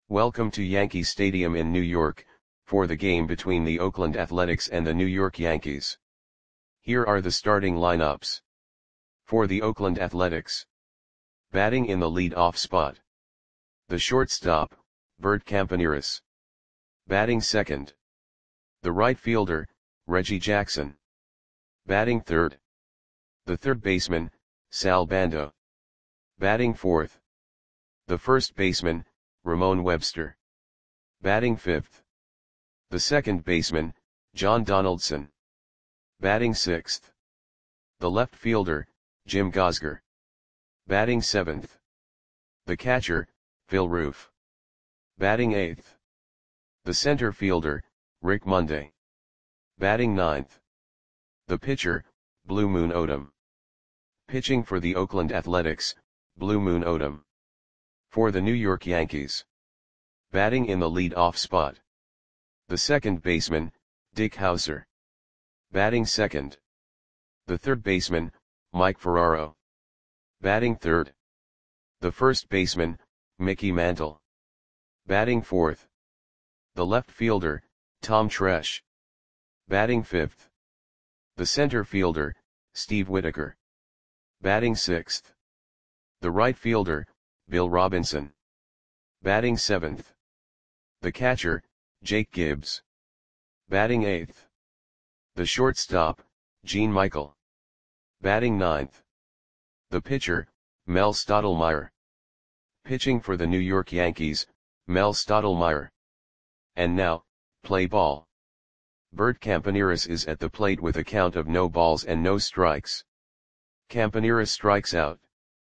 Welcome to Yankee Stadium in New York, for the game between the Oakland Athletics and the New York Yankees. Here are the starting lineups. For the Oakland Athletics. Batting in the lead-off spot. The shortstop, Bert Campaneris. Batting second. The right fielder, Reggie Jackson. Batting third. The third baseman, Sal Bando. Batting fourth. The first baseman, Ramon Webster. Batting fifth. The second baseman, John Donaldson. Batting sixth. The left fielder, Jim Gosger. Batting seventh. The catcher, Phil Roof. Batting eighth. The center fielder, Rick Monday. Batting ninth. The pitcher, Blue Moon Odom. Pitching for the Oakland Athletics, Blue Moon Odom. For the New York Yankees. Batting in the lead-off spot. The second baseman, Dick Howser. Batting second. The third baseman, Mike Ferraro. Batting third. The first baseman, Mickey Mantle. Batting fourth. The left fielder, Tom Tresh. Batting fifth. The center fielder, Steve Whitaker. Batting sixth. The right fielder, Bill Robinson. Batting seventh. The catcher, Jake Gibbs. Batting eighth. The shortstop, Gene Michael. Batting ninth. The pitcher, Mel Stottlemyre. Pitching for the New York Yankees, Mel Stottlemyre. And now, play ball. Bert Campaneris is at the plate with a count of no balls and no strikes. Campaneris strikes out.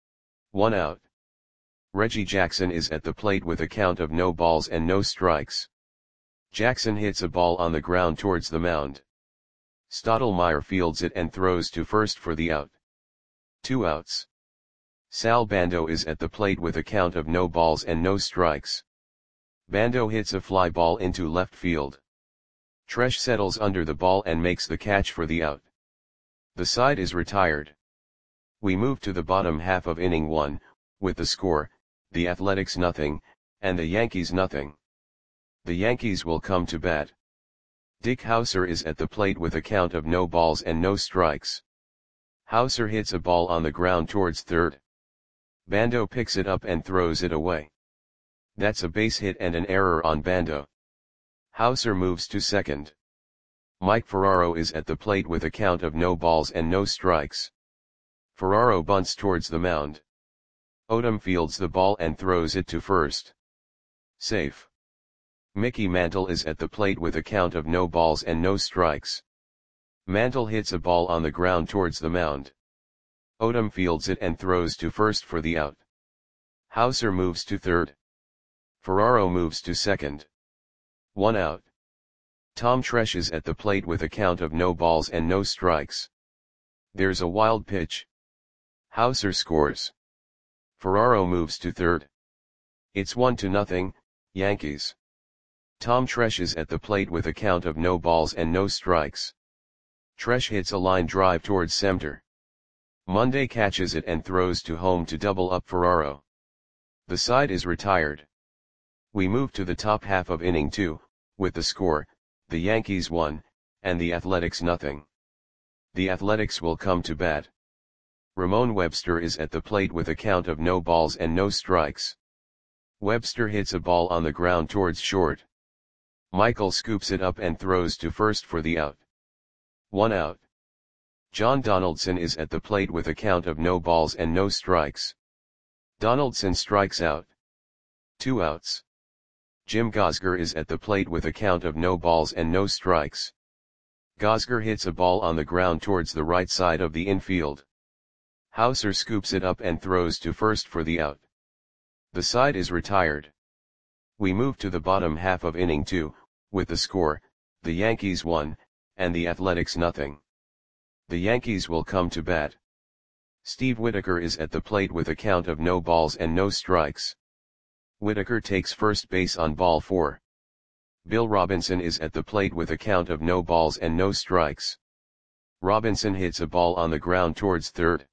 1 out. Reggie Jackson is at the plate with a count of no balls and no strikes. Jackson hits a ball on the ground towards the mound. Stottlemyre fields it and throws to first for the out. 2 outs. Sal Bando is at the plate with a count of no balls and no strikes. Bando hits a fly ball into left field. Tresh settles under the ball and makes the catch for the out. The side is retired. We move to the bottom half of inning 1, with the score, the Athletics 0, and the Yankees 0. The Yankees will come to bat. Dick Howser is at the plate with a count of no balls and no strikes. Howser hits a ball on the ground towards third. Bando picks it up and throws it away. That's a base hit and an error on Bando. Howser moves to second. Mike Ferraro is at the plate with a count of no balls and no strikes. Ferraro bunts towards the mound. Odom fields the ball and throws it to first. Safe. Mickey Mantle is at the plate with a count of no balls and no strikes. Mantle hits a ball on the ground towards the mound. Odom fields it and throws to first for the out. Howser moves to third. Ferraro moves to second. 1 out. Tom Tresh is at the plate with a count of no balls and no strikes. There's a wild pitch. Howser scores. Ferraro moves to third. It's 1-0, Yankees. Tom Tresh is at the plate with a count of no balls and no strikes. Tresh hits a line drive towards center. Monday catches it and throws to home to double up Ferraro. The side is retired. We move to the top half of inning 2, with the score, the Yankees 1, and the Athletics 0. The Athletics will come to bat. Ramon Webster is at the plate with a count of no balls and no strikes. Webster hits a ball on the ground towards short. Michael scoops it up and throws to first for the out. 1 out. John Donaldson is at the plate with a count of no balls and no strikes. Donaldson strikes out. 2 outs. Jim Gosger is at the plate with a count of no balls and no strikes. Gosger hits a ball on the ground towards the right side of the infield. Howser scoops it up and throws to first for the out. The side is retired. We move to the bottom half of inning 2, with the score, the Yankees 1, and the Athletics 0. The Yankees will come to bat. Steve Whitaker is at the plate with a count of no balls and no strikes. Whitaker takes first base on ball 4. Bill Robinson is at the plate with a count of no balls and no strikes. Robinson hits a ball on the ground towards third.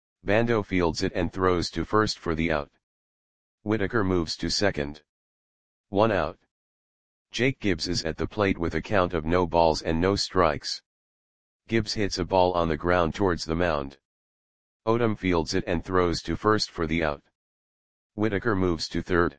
Bando fields it and throws to first for the out. Whitaker moves to second. 1 out. Jake Gibbs is at the plate with a count of no balls and no strikes. Gibbs hits a ball on the ground towards the mound. Odom fields it and throws to first for the out. Whitaker moves to third.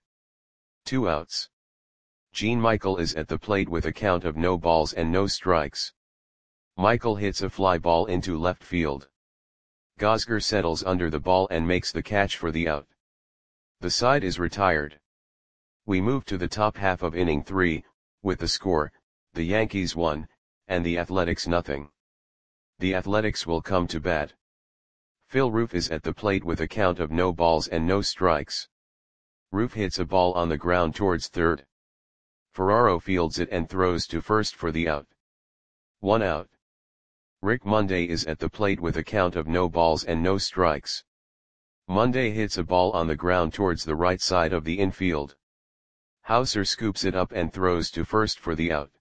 2 outs. Gene Michael is at the plate with a count of no balls and no strikes. Michael hits a fly ball into left field. Gosger settles under the ball and makes the catch for the out. The side is retired. We move to the top half of inning 3, with the score, the Yankees 1, and the Athletics nothing. The Athletics will come to bat. Phil Roof is at the plate with a count of no balls and no strikes. Roof hits a ball on the ground towards third. Ferraro fields it and throws to first for the out. 1 out. Rick Monday is at the plate with a count of no balls and no strikes. Monday hits a ball on the ground towards the right side of the infield. Hauser scoops it up and throws to first for the out.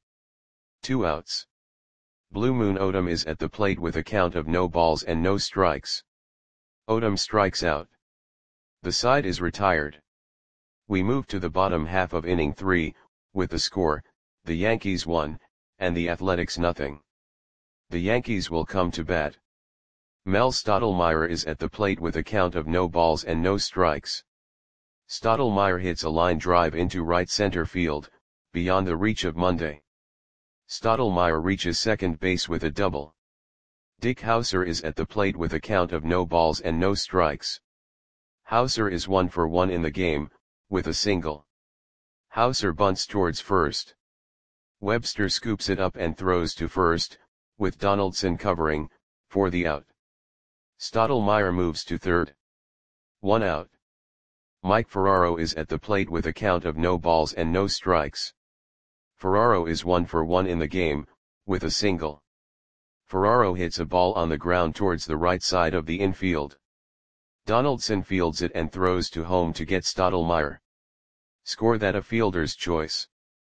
2 outs. Blue Moon Odom is at the plate with a count of no balls and no strikes. Odom strikes out. The side is retired. We move to the bottom half of inning 3, with the score, the Yankees 1, and the Athletics nothing. The Yankees will come to bat. Mel Stottlemyre is at the plate with a count of no balls and no strikes. Stottlemyre hits a line drive into right center field, beyond the reach of Monday. Stottlemyre reaches second base with a double. Dick Hauser is at the plate with a count of no balls and no strikes. Hauser is 1 for 1 in the game, with a single. Hauser bunts towards first. Webster scoops it up and throws to first, with Donaldson covering, for the out. Stottlemyre moves to third. 1 out. Mike Ferraro is at the plate with a count of no balls and no strikes. Ferraro is 1 for 1 in the game, with a single. Ferraro hits a ball on the ground towards the right side of the infield. Donaldson fields it and throws to home to get Stottlemyre. Score that a fielder's choice.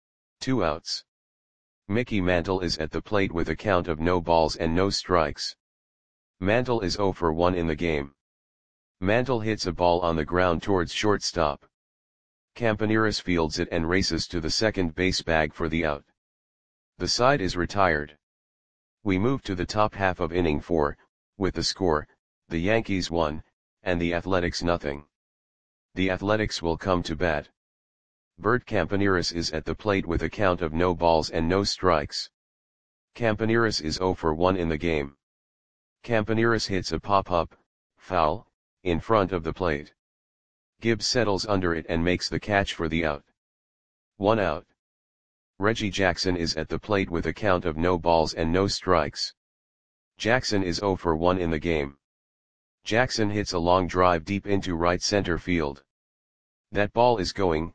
2 outs. Mickey Mantle is at the plate with a count of no balls and no strikes. Mantle is 0 for 1 in the game. Mantle hits a ball on the ground towards shortstop. Campaneris fields it and races to the second base bag for the out. The side is retired. We move to the top half of inning 4, with the score, the Yankees 1, and the Athletics nothing. The Athletics will come to bat. Bert Campaneris is at the plate with a count of no balls and no strikes. Campaneris is 0 for 1 in the game. Campaneris hits a pop-up, foul, in front of the plate. Gibbs settles under it and makes the catch for the out. 1 out. Reggie Jackson is at the plate with a count of no balls and no strikes. Jackson is 0 for 1 in the game. Jackson hits a long drive deep into right center field. That ball is gone.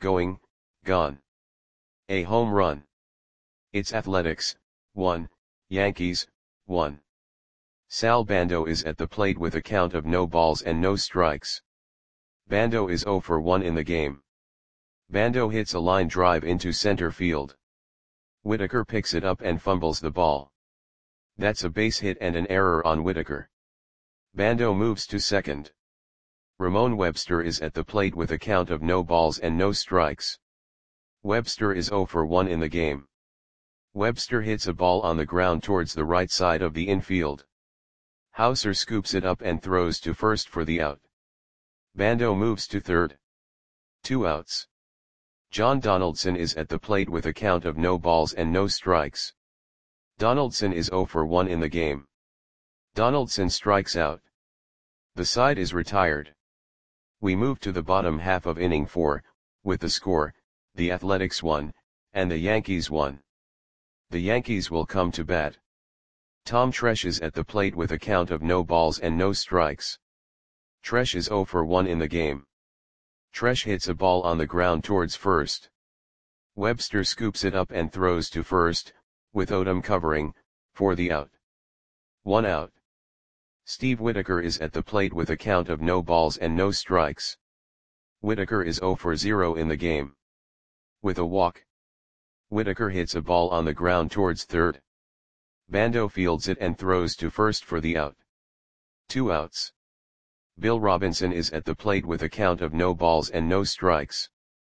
A home run. It's Athletics, 1, Yankees, 1. Sal Bando is at the plate with a count of no balls and no strikes. Bando is 0 for 1 in the game. Bando hits a line drive into center field. Whitaker picks it up and fumbles the ball. That's a base hit and an error on Whitaker. Bando moves to second. Ramon Webster is at the plate with a count of no balls and no strikes. Webster is 0 for 1 in the game. Webster hits a ball on the ground towards the right side of the infield. Hauser scoops it up and throws to first for the out. Bando moves to third. 2 outs. John Donaldson is at the plate with a count of no balls and no strikes. Donaldson is 0 for 1 in the game. Donaldson strikes out. The side is retired. We move to the bottom half of inning 4, with the score, the Athletics 1, and the Yankees 1. The Yankees will come to bat. Tom Tresh is at the plate with a count of no balls and no strikes. Tresh is 0 for 1 in the game. Tresh hits a ball on the ground towards first. Webster scoops it up and throws to first, with Odom covering, for the out. 1 out. Steve Whitaker is at the plate with a count of no balls and no strikes. Whitaker is 0 for 0 in the game. With a walk. Whitaker hits a ball on the ground towards third. Bando fields it and throws to first for the out. 2 outs. Bill Robinson is at the plate with a count of no balls and no strikes.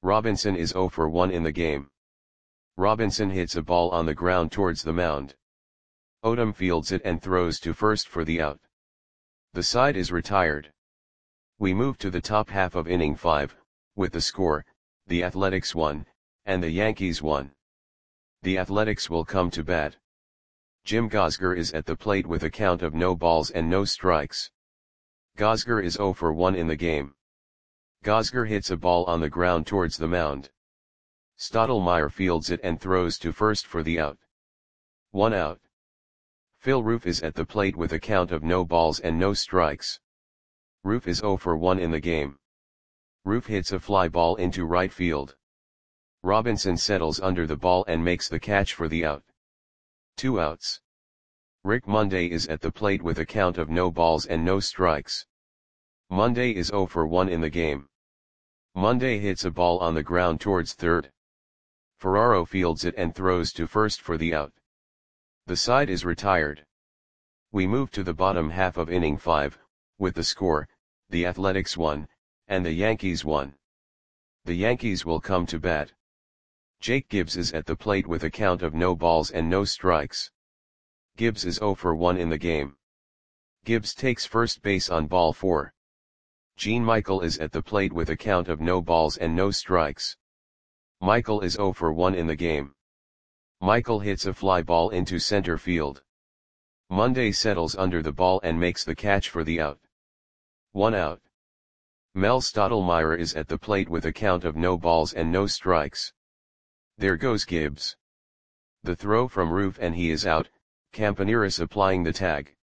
Robinson is 0 for 1 in the game. Robinson hits a ball on the ground towards the mound. Odom fields it and throws to first for the out. The side is retired. We move to the top half of inning 5, with the score, the Athletics 1, and the Yankees 1. The Athletics will come to bat. Jim Gosger is at the plate with a count of no balls and no strikes. Gosger is 0 for 1 in the game. Gosger hits a ball on the ground towards the mound. Stottlemyre fields it and throws to first for the out. 1 out. Phil Roof is at the plate with a count of no balls and no strikes. Roof is 0 for 1 in the game. Roof hits a fly ball into right field. Robinson settles under the ball and makes the catch for the out. 2 outs. Rick Monday is at the plate with a count of no balls and no strikes. Monday is 0 for 1 in the game. Monday hits a ball on the ground towards third. Ferraro fields it and throws to first for the out. The side is retired. We move to the bottom half of inning 5, with the score, the Athletics 1, and the Yankees 1. The Yankees will come to bat. Jake Gibbs is at the plate with a count of no balls and no strikes. Gibbs is 0 for 1 in the game. Gibbs takes first base on ball 4. Gene Michael is at the plate with a count of no balls and no strikes. Michael is 0 for 1 in the game. Michael hits a fly ball into center field. Monday settles under the ball and makes the catch for the out. 1 out. Mel Stottlemyre is at the plate with a count of no balls and no strikes. There goes Gibbs. The throw from Roof and he is out, Campaneris applying the tag.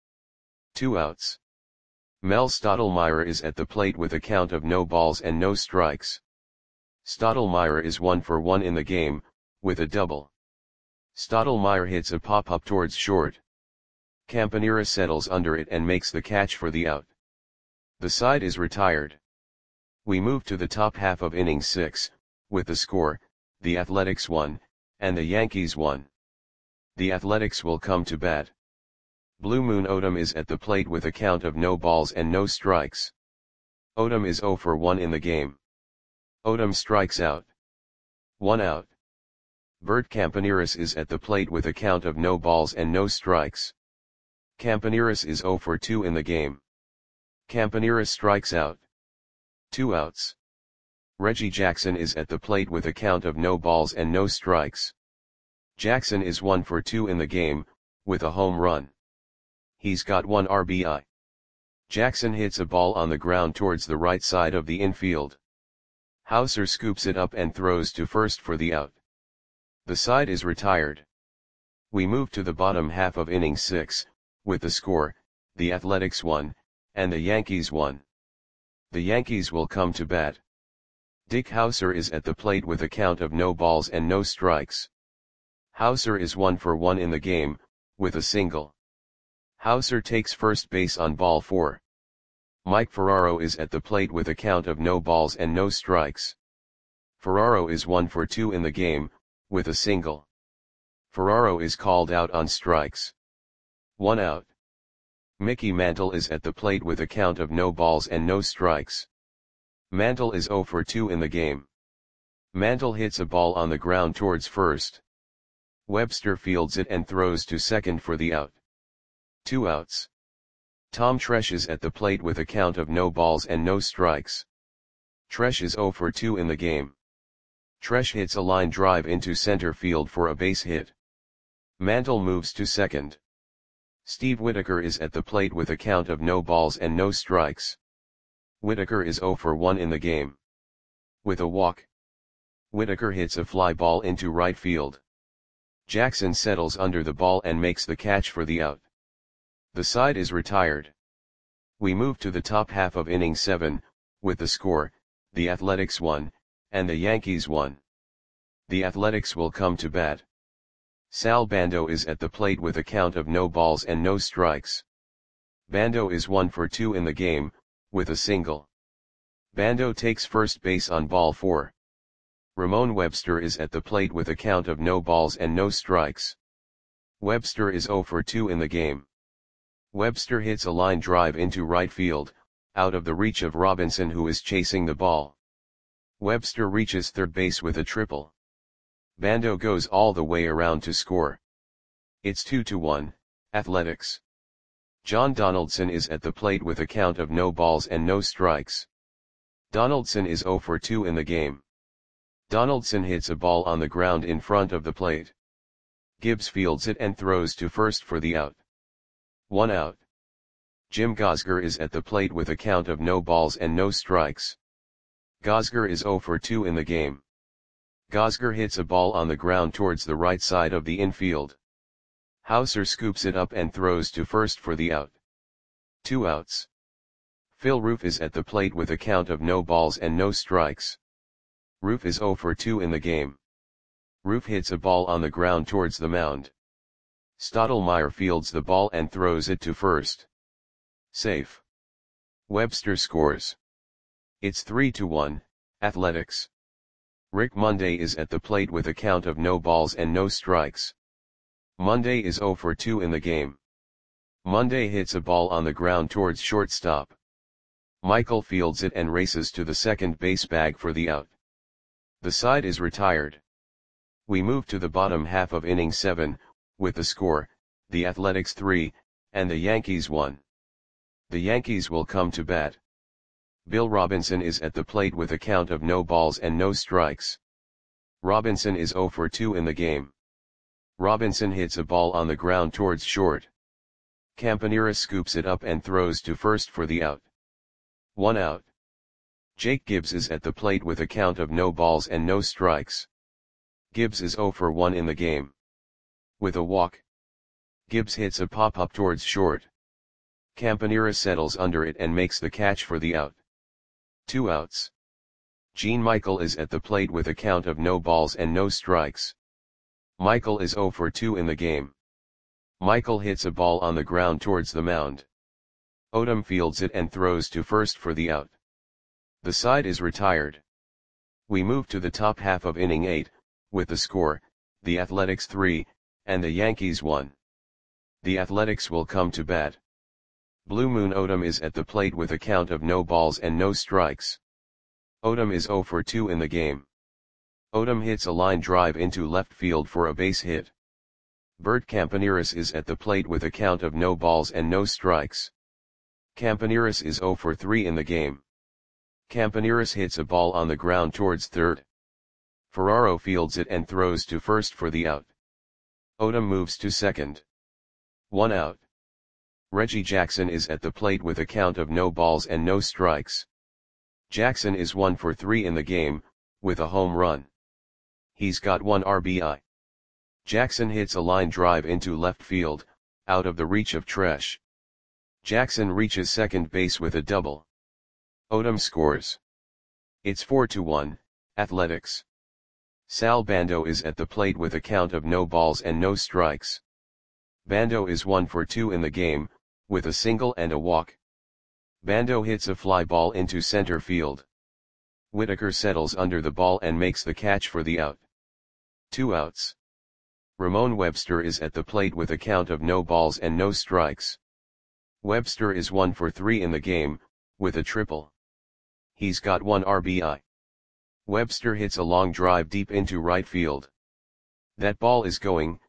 2 outs. Mel Stottlemyre is at the plate with a count of no balls and no strikes. Stottlemyre is 1 for 1 in the game, with a double. Stottlemyre hits a pop-up towards short. Campanera settles under it and makes the catch for the out. The side is retired. We move to the top half of inning 6, with the score, the Athletics 1, and the Yankees 1. The Athletics will come to bat. Blue Moon Odom is at the plate with a count of no balls and no strikes. Odom is 0 for 1 in the game. Odom strikes out. 1 out. Bert Campaneris is at the plate with a count of no balls and no strikes. Campaneris is 0 for 2 in the game. Campaneris strikes out. 2 outs. Reggie Jackson is at the plate with a count of no balls and no strikes. Jackson is 1 for 2 in the game, with a home run. He's got 1 RBI. Jackson hits a ball on the ground towards the right side of the infield. Hauser scoops it up and throws to first for the out. The side is retired. We move to the bottom half of inning 6, with the score, the Athletics 1, and the Yankees 1. The Yankees will come to bat. Dick Hauser is at the plate with a count of no balls and no strikes. Hauser is 1 for 1 in the game, with a single. Hauser takes first base on ball 4. Mike Ferraro is at the plate with a count of no balls and no strikes. Ferraro is 1 for 2 in the game, with a single. Ferraro is called out on strikes. 1 out. Mickey Mantle is at the plate with a count of no balls and no strikes. Mantle is 0 for 2 in the game. Mantle hits a ball on the ground towards first. Webster fields it and throws to second for the out. 2 outs. Tom Tresh is at the plate with a count of no balls and no strikes. Tresh is 0 for 2 in the game. Tresh hits a line drive into center field for a base hit. Mantle moves to second. Steve Whitaker is at the plate with a count of no balls and no strikes. Whitaker is 0 for 1 in the game. With a walk. Whitaker hits a fly ball into right field. Jackson settles under the ball and makes the catch for the out. The side is retired. We move to the top half of inning 7, with the score, the Athletics 1, and the Yankees 1. The Athletics will come to bat. Sal Bando is at the plate with a count of no balls and no strikes. Bando is 1 for 2 in the game, with a single. Bando takes first base on ball 4. Ramon Webster is at the plate with a count of no balls and no strikes. Webster is 0 for 2 in the game. Webster hits a line drive into right field, out of the reach of Robinson who is chasing the ball. Webster reaches third base with a triple. Bando goes all the way around to score. It's 2-1, Athletics. John Donaldson is at the plate with a count of no balls and no strikes. Donaldson is 0 for 2 in the game. Donaldson hits a ball on the ground in front of the plate. Gibbs fields it and throws to first for the out. 1 out. Jim Gosger is at the plate with a count of no balls and no strikes. Gosger is 0 for 2 in the game. Gosger hits a ball on the ground towards the right side of the infield. Hauser scoops it up and throws to first for the out. 2 outs. Phil Roof is at the plate with a count of no balls and no strikes. Roof is 0 for 2 in the game. Roof hits a ball on the ground towards the mound. Stottlemyre fields the ball and throws it to first. Safe. Webster scores. It's 3-1, Athletics. Rick Monday is at the plate with a count of no balls and no strikes. Monday is 0 for 2 in the game. Monday hits a ball on the ground towards shortstop. Michael fields it and races to the second base bag for the out. The side is retired. We move to the bottom half of inning 7, with the score, the Athletics 3, and the Yankees 1. The Yankees will come to bat. Bill Robinson is at the plate with a count of no balls and no strikes. Robinson is 0 for 2 in the game. Robinson hits a ball on the ground towards short. Campanera scoops it up and throws to first for the out. 1 out. Jake Gibbs is at the plate with a count of no balls and no strikes. Gibbs is 0 for 1 in the game. With a walk, Gibbs hits a pop-up towards short. Campanera settles under it and makes the catch for the out. 2 outs. Gene Michael is at the plate with a count of no balls and no strikes. Michael is 0 for 2 in the game. Michael hits a ball on the ground towards the mound. Odom fields it and throws to first for the out. The side is retired. We move to the top half of inning 8, with the score, the Athletics 3, and the Yankees 1. The Athletics will come to bat. Blue Moon Odom is at the plate with a count of no balls and no strikes. Odom is 0 for 2 in the game. Odom hits a line drive into left field for a base hit. Bert Campaneris is at the plate with a count of no balls and no strikes. Campaneris is 0 for 3 in the game. Campaneris hits a ball on the ground towards third. Ferraro fields it and throws to first for the out. Odom moves to second. 1 out. Reggie Jackson is at the plate with a count of no balls and no strikes. Jackson is 1 for 3 in the game, with a home run. He's got 1 RBI. Jackson hits a line drive into left field, out of the reach of Tresh. Jackson reaches second base with a double. Odom scores. It's 4-1, Athletics. Sal Bando is at the plate with a count of no balls and no strikes. Bando is 1 for 2 in the game, with a single and a walk. Bando hits a fly ball into center field. Whitaker settles under the ball and makes the catch for the out. 2 outs. Ramon Webster is at the plate with a count of no balls and no strikes. Webster is 1 for 3 in the game, with a triple. He's got 1 RBI. Webster hits a long drive deep into right field. That ball is gone.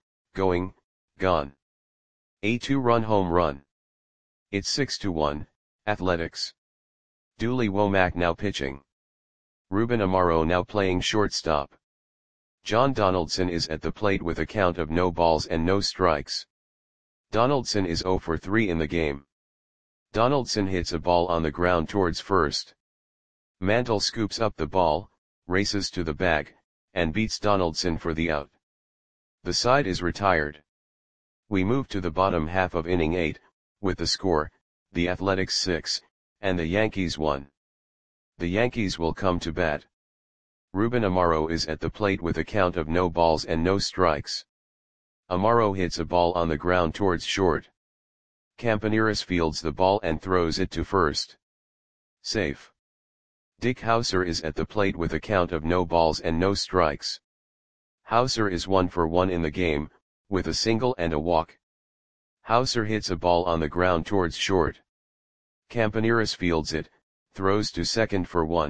A 2-run home run. It's 6-1, Athletics. Dooley Womack now pitching. Ruben Amaro now playing shortstop. John Donaldson is at the plate with a count of no balls and no strikes. Donaldson is 0 for 3 in the game. Donaldson hits a ball on the ground towards first. Mantle scoops up the ball, races to the bag, and beats Donaldson for the out. The side is retired. We move to the bottom half of inning 8, with the score, the Athletics 6, and the Yankees 1. The Yankees will come to bat. Ruben Amaro is at the plate with a count of no balls and no strikes. Amaro hits a ball on the ground towards short. Campaneris fields the ball and throws it to first. Safe. Dick Hauser is at the plate with a count of no balls and no strikes. Hauser is 1 for 1 in the game, with a single and a walk. Hauser hits a ball on the ground towards short. Campaneris fields it, throws to second for 1,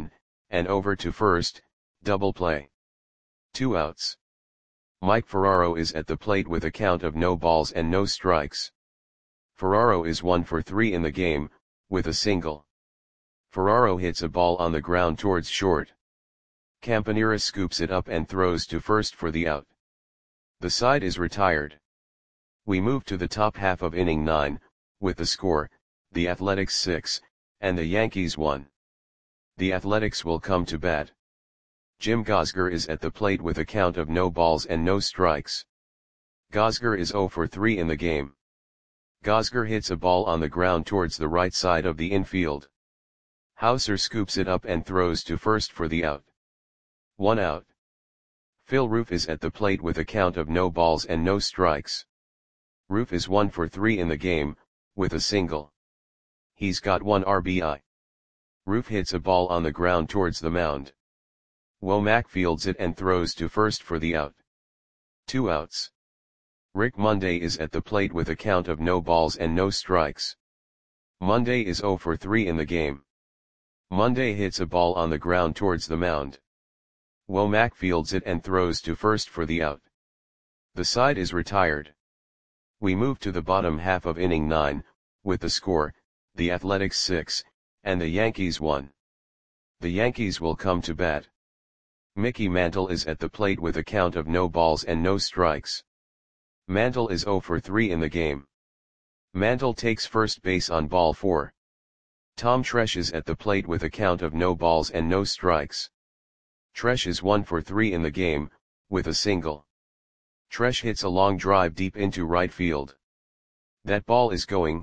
and over to first, double play. 2 outs. Mike Ferraro is at the plate with a count of no balls and no strikes. Ferraro is 1 for 3 in the game, with a single. Ferraro hits a ball on the ground towards short. Campanera scoops it up and throws to first for the out. The side is retired. We move to the top half of inning 9, with the score, the Athletics 6, and the Yankees 1. The Athletics will come to bat. Jim Gosger is at the plate with a count of no balls and no strikes. Gosger is 0 for 3 in the game. Gosger hits a ball on the ground towards the right side of the infield. Hauser scoops it up and throws to first for the out. 1 out. Phil Roof is at the plate with a count of no balls and no strikes. Roof is 1 for 3 in the game, with a single. He's got 1 RBI. Roof hits a ball on the ground towards the mound. Womack fields it and throws to first for the out. 2 outs. Rick Monday is at the plate with a count of no balls and no strikes. Monday is 0 for 3 in the game. Monday hits a ball on the ground towards the mound. Womack fields it and throws to first for the out. The side is retired. We move to the bottom half of inning 9, with the score, the Athletics 6, and the Yankees 1. The Yankees will come to bat. Mickey Mantle is at the plate with a count of no balls and no strikes. Mantle is 0 for 3 in the game. Mantle takes first base on ball 4. Tom Tresh is at the plate with a count of no balls and no strikes. Tresh is 1 for 3 in the game, with a single. Tresh hits a long drive deep into right field. That ball is gone.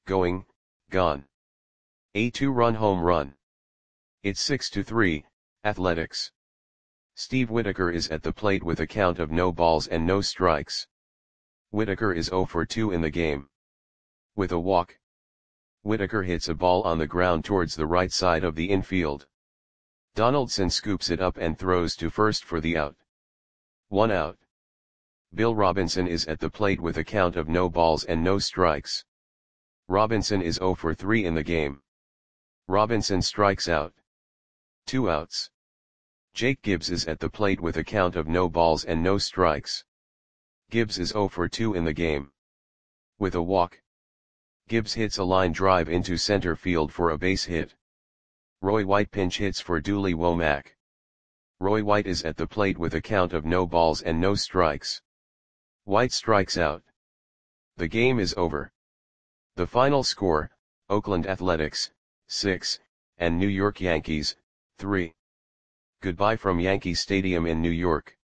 A 2-run home run. It's 6-3, Athletics. Steve Whitaker is at the plate with a count of no balls and no strikes. Whitaker is 0 for 2 in the game. With a walk. Whitaker hits a ball on the ground towards the right side of the infield. Donaldson scoops it up and throws to first for the out. 1 out. Bill Robinson is at the plate with a count of no balls and no strikes. Robinson is 0 for 3 in the game. Robinson strikes out. 2 outs. Jake Gibbs is at the plate with a count of no balls and no strikes. Gibbs is 0 for 2 in the game. With a walk. Gibbs hits a line drive into center field for a base hit. Roy White pinch hits for Dooley Womack. Roy White is at the plate with a count of no balls and no strikes. White strikes out. The game is over. The final score, Oakland Athletics, 6, and New York Yankees, 3. Goodbye from Yankee Stadium in New York.